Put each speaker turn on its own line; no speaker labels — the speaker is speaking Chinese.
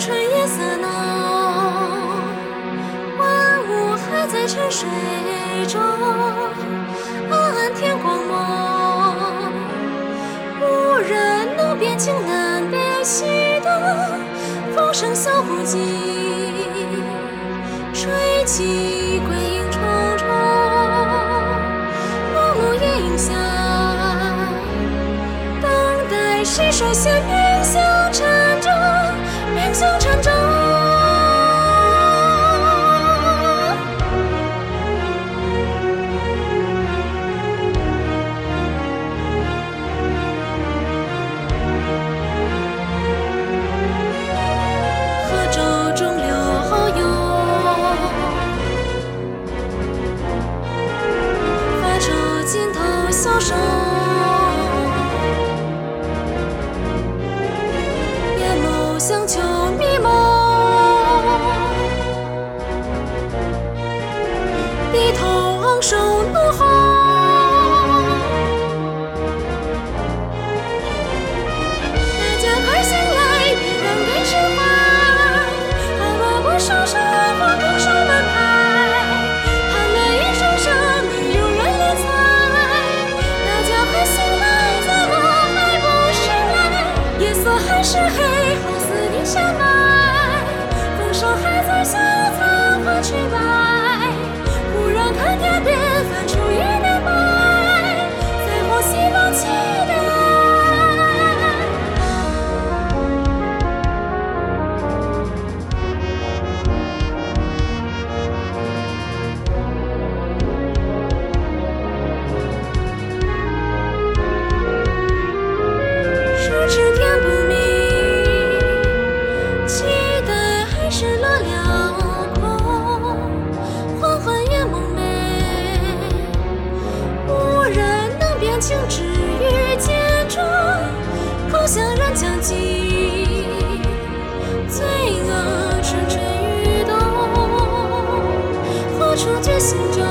春夜色浓，万物还在沉睡中，暗暗天光蒙，无人能辨情南北西东，风声小忽急，吹起归影重重，暮暮夜影下，等待谁率先鸣响沉重，鸣响沉重。河舟中流涌，发愁尽头消瘦，眼眸像秋迷蒙，低头昂首怒吼，大家快醒来，别让泪湿怀，还握不收手，或空手门牌，喊了一声声，你永远理睬，大家快醒来，怎么还不醒来？夜色还是黑，好似地下埋，风声还在小草花去白，忽然看天边泛出一片白，在我希望期待。孰知天不明，期待还是落了空，缓缓眼蒙昧，无人能辨情止于剑中，口向人将尽，罪恶蠢蠢欲动，何处觉心中